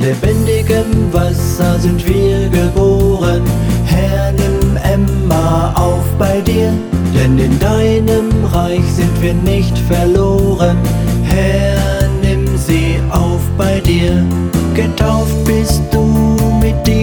lebendigem Wasser sind wir geboren. Herr, nimm Emma auf bei dir, denn in deinem Reich sind wir nicht verloren. Herr, nimm sie auf bei dir. Getauft bist du mit